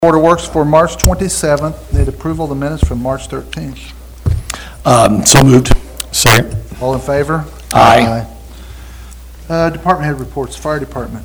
Board of Works for March 27th. Need approval of the minutes from March 13th. So moved. Second. All in favor? Aye. Department head reports. Fire Department.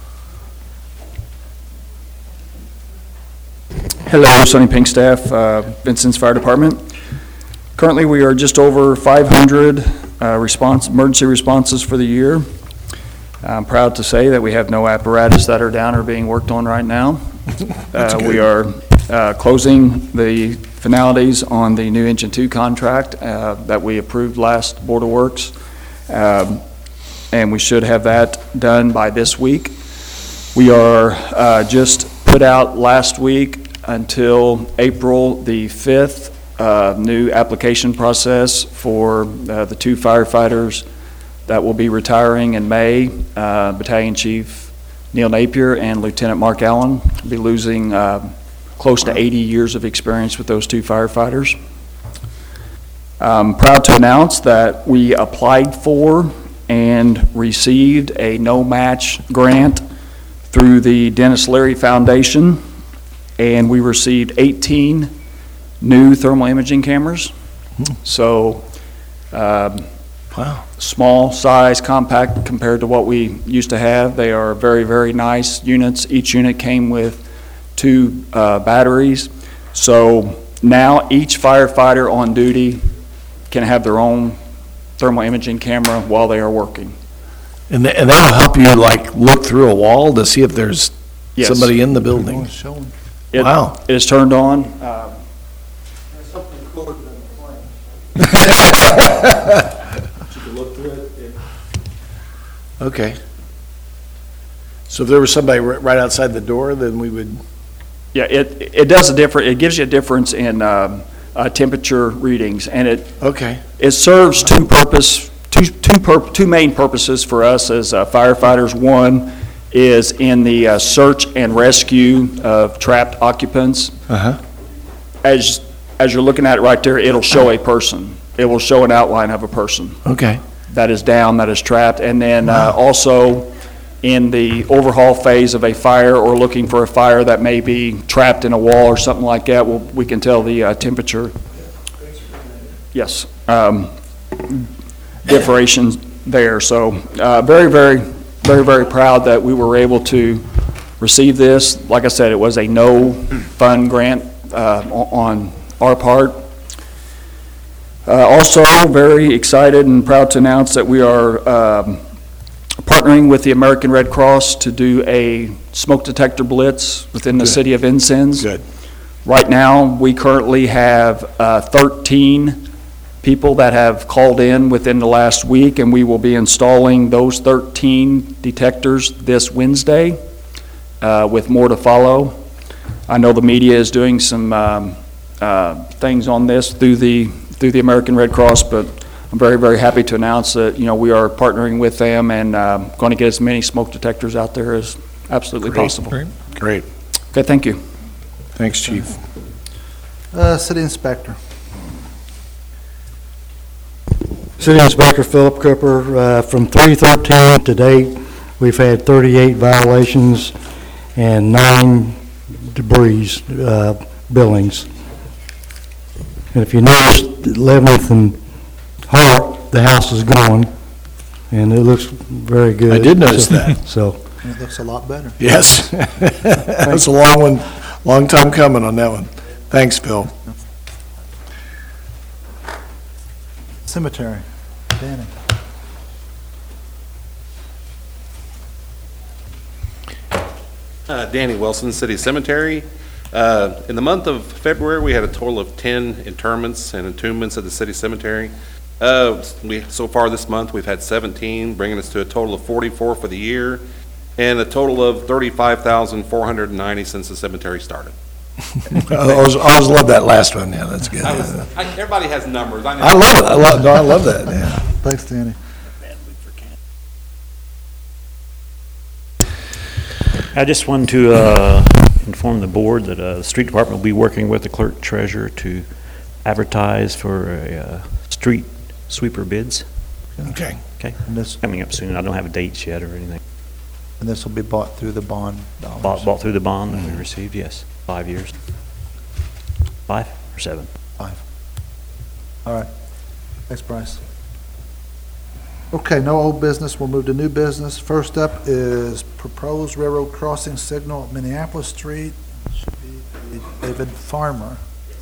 Hello, Sonny Pink staff, Vincent's Fire Department. Currently, we are just over 500 emergency responses for the year. I'm proud to say that we have no apparatus that are down or being worked on right now. We are closing the finalities on the new Engine 2 contract that we approved last Board of Works, and we should have that done by this week. We are just put out last week until April the 5th, new application process for the two firefighters that will be retiring in May, Battalion Chief Neil Napier and Lieutenant Mark Allen. Will be losing close to 80 years of experience with those two firefighters. I'm proud to announce that we applied for and received a no-match grant through the Dennis Leary Foundation, and we received 18 new thermal imaging cameras. So, Wow. Small size, compact compared to what we used to have. They are very, very nice units. Each unit came with 2 batteries. So now each firefighter on duty can have their own thermal imaging camera while they are working. And that'll help you like look through a wall to see if there's Yes. somebody in the building. Wow. It is turned on. Okay. So if there was somebody right outside the door, then we would. Yeah, it does it gives you a difference in temperature readings, and it serves two main purposes for us as firefighters. One is in the search and rescue of trapped occupants. As you're looking at it right there, it'll show a person. It will show an outline of a person Okay. that is down, that is trapped, and then also in the overhaul phase of a fire or looking for a fire that may be trapped in a wall or something like that, we can tell the temperature. Yes, differentiations there. So very, very, very, very proud that we were able to receive this. Like I said, it was a no-fund grant on our part. Also, very excited and proud to announce that we are partnering with the American Red Cross to do a smoke detector blitz within the city of Vincennes. Good. Right now, we currently have 13 people that have called in within the last week, and we will be installing those 13 detectors this Wednesday, with more to follow. I know the media is doing some things on this through the American Red Cross, but I'm very, very happy to announce that, we are partnering with them and going to get as many smoke detectors out there as absolutely possible. Great. Okay, thank you. Thanks, Chief. City Inspector. City Inspector Philip Cooper, from 3/13 to date, we've had 38 violations and 9 debris billings. And if you notice, 11th and Hart, the house is gone, and it looks very good. I did notice that. So, It looks a lot better. Yes. That's a long time coming on that one. Thanks, Phil. Cemetery. Danny. Danny Wilson, City Cemetery. In the month of February, we had a total of 10 interments and entombments at the City Cemetery. So far this month, we've had 17, bringing us to a total of 44 for the year, and a total of 35,490 since the cemetery started. I always love that last one. Yeah, that's good. Everybody has numbers. I love it. I love that. Yeah. Thanks, Danny. I just wanted to inform the board that the street department will be working with the clerk treasurer to advertise for street sweeper bids. Okay. Okay, And this coming up soon. I don't have dates yet or anything. will be bought through the bond dollars. Bought through the bond that we received, yes. 5 years. 5 or 7? 5. All right. Thanks, Bryce. Okay, no old business. We'll move to new business. First up is proposed railroad crossing signal at Minneapolis Street. Should be David Farmer.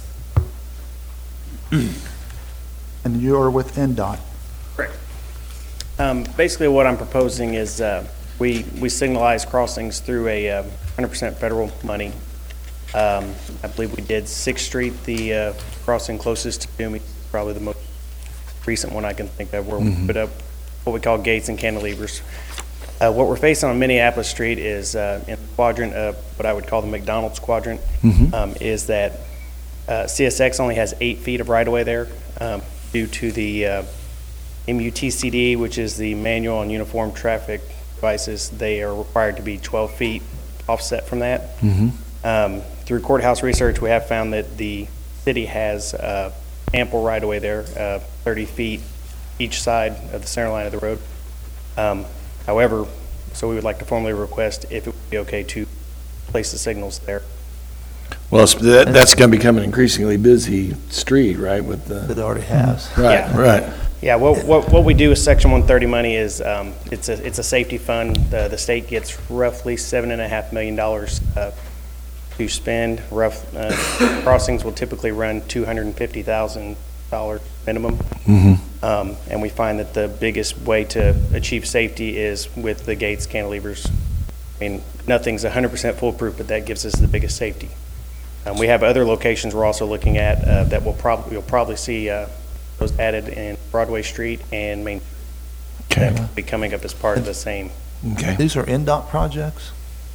And you are with NDOT. Correct. Basically, what I'm proposing is we signalize crossings through a 100% federal money. I believe we did 6th Street, the crossing closest to Toomey, probably the most recent one I can think of, where we put up what we call gates and cantilevers. What we're facing on Minneapolis Street is in the quadrant of what I would call the McDonald's quadrant, is that CSX only has 8 feet of right-of-way there due to the MUTCD, which is the manual on uniform traffic devices. They are required to be 12 feet offset from that. Through courthouse research, we have found that the city has ample right-of-way there, 30 feet each side of the center line of the road. However, so we would like to formally request if it would be okay to place the signals there. Well, that's going to become an increasingly busy street, right, with the... It already has. Right, Yeah. right. Yeah, what we do with Section 130 money is it's a safety fund. The state gets roughly $7.5 million to spend. Crossings will typically run $250,000 minimum. And we find that the biggest way to achieve safety is with the gates, cantilevers. I mean, nothing's 100% foolproof, but that gives us the biggest safety. We have other locations we're also looking at that you'll probably see those added in Broadway Street and Main. Okay. That will be coming up as part of the same. Okay. These are NDOT projects?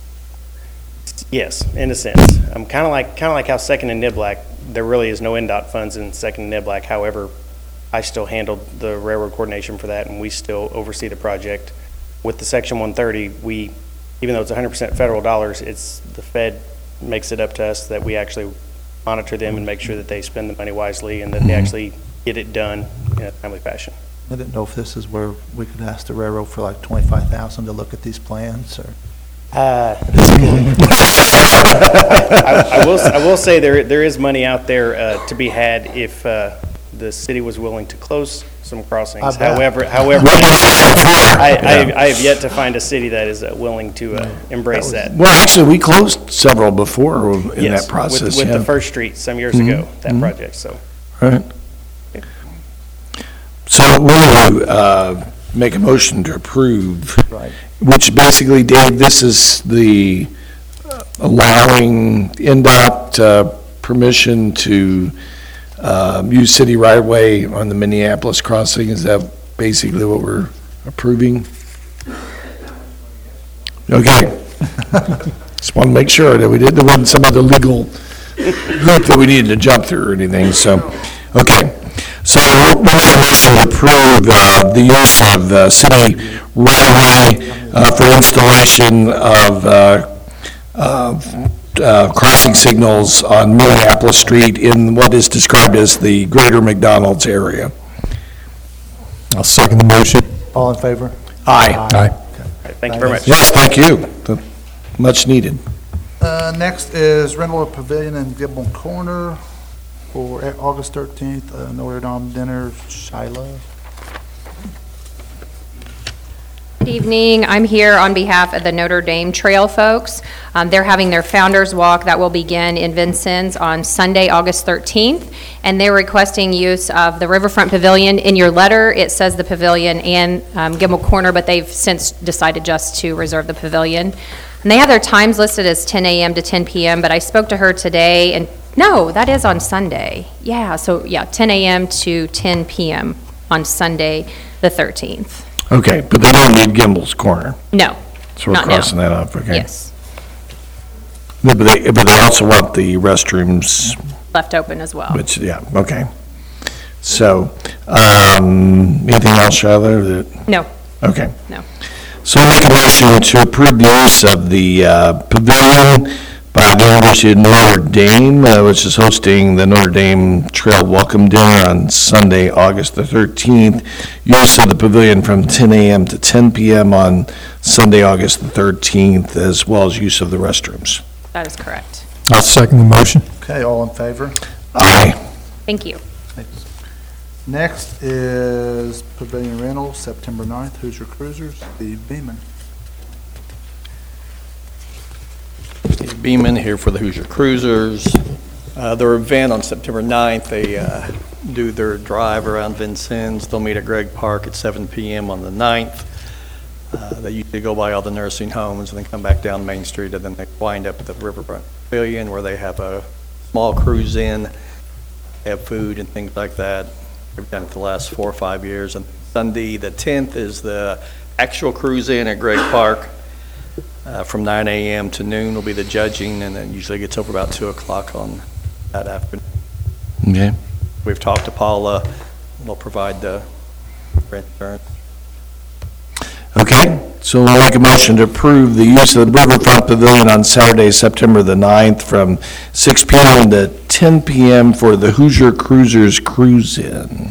Yes, in a sense. Kind of like how Second and Niblack, there really is no NDOT funds in Second and Niblack. However, I still handled the railroad coordination for that, and we still oversee the project. With the Section 130, even though it's 100% federal dollars, it's the Fed makes it up to us that we actually monitor them and make sure that they spend the money wisely and that they actually get it done in a timely fashion. I didn't know if this is where we could ask the railroad for like $25,000 to look at these plans, or? I will say there is money out there to be had if the city was willing to close some crossings. However, I have yet to find a city that is willing to embrace that. Well, actually, we closed several before in Yes, that process. with yeah. the First Street some years ago, that project, so. Right. So we'll make a motion to approve. Right. Which basically, Dave, this is the allowing NDOT permission to use city right-of-way on the Minneapolis crossing. Is that basically what we're approving? Okay. Just want to make sure that there wasn't some other legal hoop that we needed to jump through or anything, so, okay. So we'll make a motion to approve the use of city right-of-way for installation of crossing signals on Minneapolis Street in what is described as the greater McDonald's area. I'll second the motion. All in favor? Aye. All right, thank you very much. Yes, thank you. Much needed. Next is rental of pavilion in Gibbon Corner for August 13th, Notre Dame dinner, Shiloh. Good evening. I'm here on behalf of the Notre Dame Trail folks. They're having their Founders Walk that will begin in Vincennes on Sunday, August 13th, and they're requesting use of the Riverfront Pavilion. In your letter, it says the pavilion and Gimbel Corner, but they've since decided just to reserve the pavilion. And they have their times listed as 10 a.m. to 10 p.m., but I spoke to her today, and no, that is on Sunday. Yeah, so 10 a.m. to 10 p.m. on Sunday, the 13th. Okay, but they don't need Gimbel's Corner, No, so we're not now. crossing that off, okay? Yes, But they also want the restrooms, left open as well. which, yeah, okay. So, anything else, Charlotte, that, No, okay. no. So I make a motion to approve the use of the pavilion by the University of Notre Dame, which is hosting the Notre Dame Trail Welcome Dinner on Sunday, August the 13th. Use of the pavilion from 10 a.m. to 10 p.m. on Sunday, August the 13th, as well as use of the restrooms. That is correct. I'll second the motion. Okay, all in favor? Aye. Thank you. Next is Pavilion Rental, September 9th, Hoosier Cruisers, Steve Beeman. Steve Beeman here for the Hoosier Cruisers. Their event on September 9th, they do their drive around Vincennes. They'll meet at Gregg Park at 7 p.m. on the 9th. They usually go by all the nursing homes and then come back down Main Street, and then they wind up at the Riverfront Pavilion where they have a small cruise in, have food and things like that. They've done it the last 4 or 5 years. And Sunday, the 10th, is the actual cruise in at Gregg Park. From 9 a.m. to noon will be the judging, and then usually gets over about 2 o'clock on that afternoon. Okay. We've talked to Paula. We'll provide the rent insurance. Okay, so we'll make a motion to approve the use of the Riverfront Pavilion on Saturday, September the 9th from 6 p.m. to 10 p.m. for the Hoosier Cruisers Cruise In.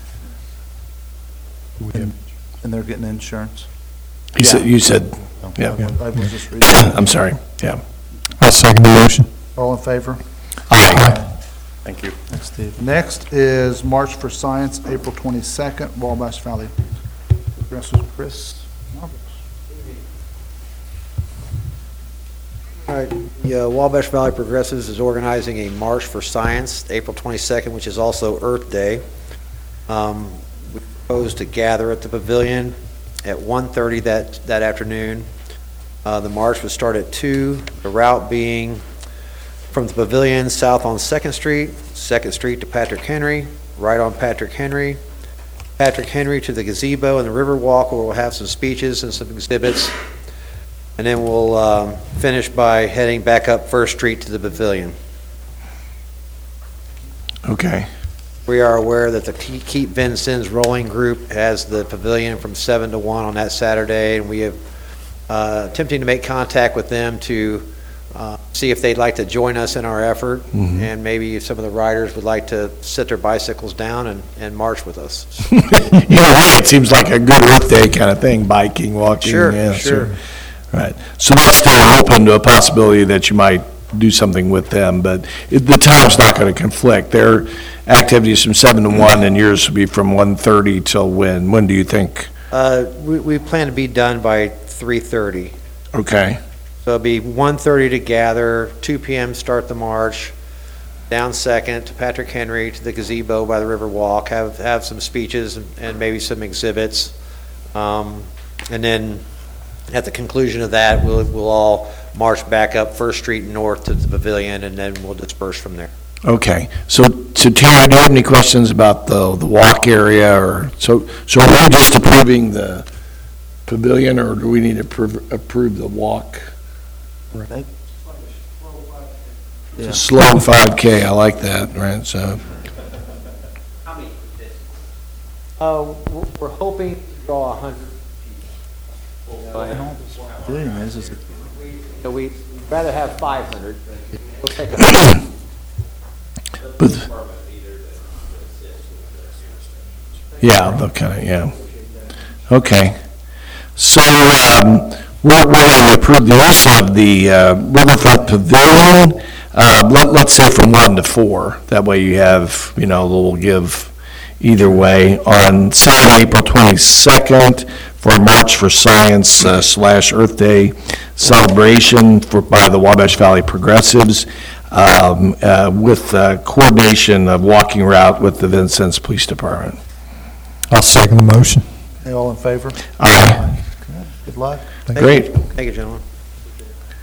And they're getting insurance? You said, yeah. I was just reading. I'm sorry, yeah. I'll second the motion. All in favor? Aye. Thank you. Thanks, Steve. Next is March for Science, April 22nd, Wabash Valley. Progressive Chris Marbles. All right, the Wabash Valley Progressives is organizing a March for Science, April 22nd, which is also Earth Day. We propose to gather at the pavilion at 1:30 that afternoon. The march would start at 2, the route being from the pavilion south on 2nd Street to Patrick Henry, right on Patrick Henry to the gazebo and the river walk, where we'll have some speeches and some exhibits. And then we'll finish by heading back up 1st Street to the pavilion. Okay. We are aware that the Keep Vincennes Rolling Group has the pavilion from 7 to 1 on that Saturday, and we have attempting to make contact with them to see if they'd like to join us in our effort, and maybe if some of the riders would like to sit their bicycles down and march with us. It seems like a good Earth Day kind of thing, biking, walking. Sure, yeah, sure. Right. So that's still open to a possibility that you might do something with them, but the time's not going to conflict. Their activities from 7 to 1, and yours will be from 1:30 till when? When do you think? We plan to be done by 3:30. Okay. So it'll be 1:30 to gather, 2 p.m. start the march, down 2nd to Patrick Henry to the gazebo by the river walk, have some speeches and maybe some exhibits. And then at the conclusion of that, we'll all march back up 1st Street north to the pavilion, and then we'll disperse from there. Okay. So Terry, do you have any questions about the walk area, or so are we just approving the pavilion, or do we need to approve the walk? Right. It's a slow 5K, I like that, right, so. We're hoping to draw 100 Pavilion is people. We'd rather have 500. We'll take a Yeah, the kind of, yeah. Okay. So, we're going to approve the use of the Riverfront Pavilion, let's say from 1 to 4. That way you have, we'll give either way. On Saturday, April 22nd, for March for Science / Earth Day celebration by the Wabash Valley Progressives, with coordination of walking route with the Vincennes Police Department. I'll second the motion. Hey, all in favor? Aye. Good luck. Great. Thank you, gentlemen.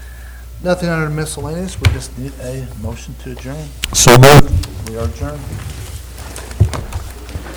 Nothing under miscellaneous, we just need a motion to adjourn. So moved. We are adjourned.